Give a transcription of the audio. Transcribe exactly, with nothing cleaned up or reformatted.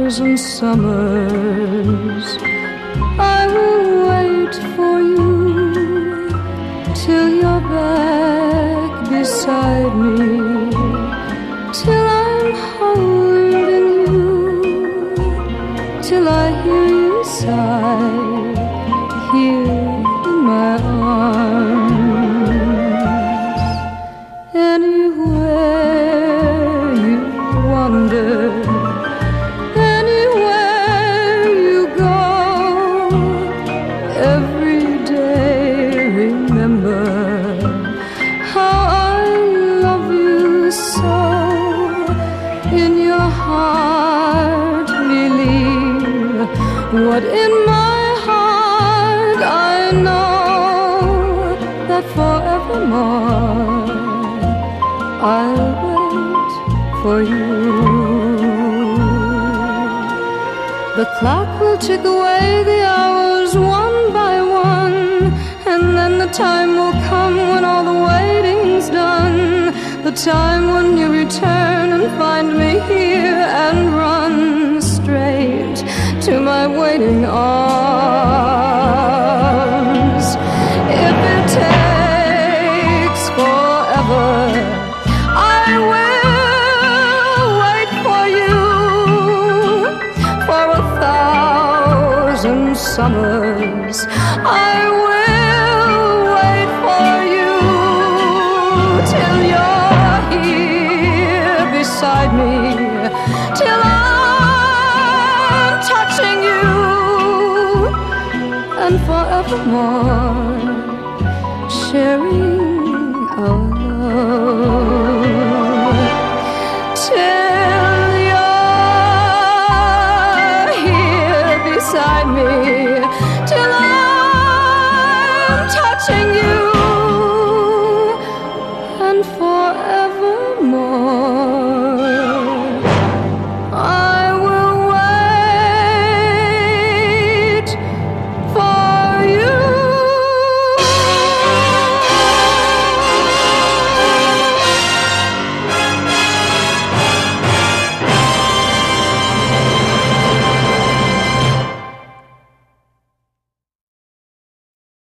thousand summers. I will wait for you till you're back beside me, till I'm holding you, till I hear you sigh here in my arms. Anywhere you wander, anywhere you go, every day remember how I love you so. In your heart believe what in my heart I know, that forevermore I'll wait for you. The clock will tick away the hours one by one, and then the time will come when all the waiting's done. The time when you return and find me here and run straight to my waiting arms. If it takes forever, I will wait for you for a thousand summers. I will wait for you till you're here beside me, till I'm touching you, and forevermore sharing